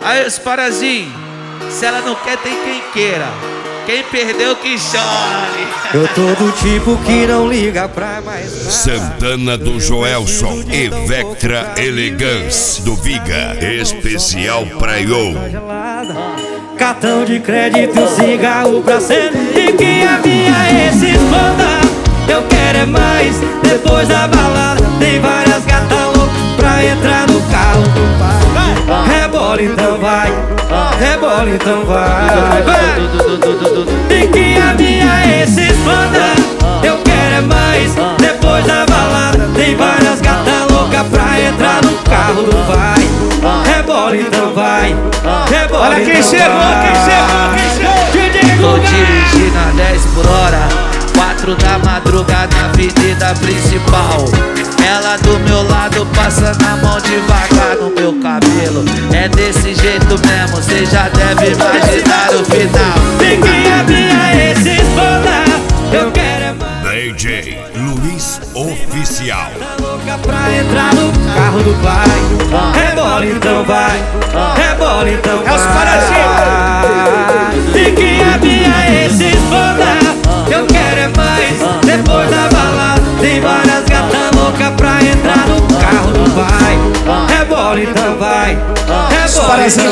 Aí os parazinhos, se ela não quer, tem quem queira. Quem perdeu que chore. Eu tô do tipo que não liga pra mais nada. Santana do Joelson e Vectra Elegance do Viga, especial pra eu. Cartão de crédito, cigarro pra sempre. E que a minha ex esconda. Eu quero é mais, depois da balada. Tem várias gatas loucas pra entrar no carro do pai. Rebola então vai, rebola então vai. E que a minha ex esconda. Eu quero é mais, depois da balada. Tem várias gatas loucas pra entrar no carro do pai. Rebola então vai, rebola. Olha quem então chegou, vai. quem chegou. Tô dirigindo a 10 por hora, 4 da madrugada na avenida principal. Ela do meu lado passando a mão devagar no meu cabelo. É desse jeito mesmo, cê já deve imaginar o final. Tem que a minha ex esposa. Eu quero é mais. DJ Luiz Oficial. Tá louca pra entrar no carro do pai. Rebola então vai, rebola então vai. É os parazinhos. Tem que a minha ex esposa. Eu quero é mais, depois da balada. Tem várias gatas loucas pra entrar no carro do pai. Rebola então vai, rebola então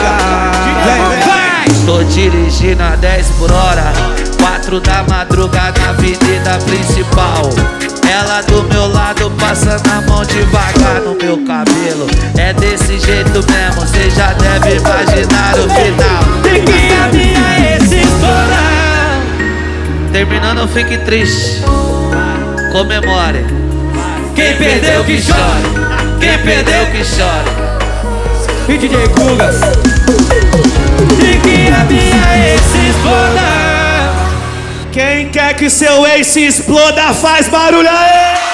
vai. Tô dirigindo a 10 por hora, 4 da madrugada na avenida principal. Ela do meu lado passando a mão devagar no meu cabelo. É desse jeito mesmo, cê já deve imaginar o final. Tem que a minha ex esposa. Terminando, fique triste, comemore. Quem perdeu que chore, Quem perdeu que chore. e DJ Guga. E que a minha ex exploda. Quem quer que seu ex se exploda, faz barulho aí!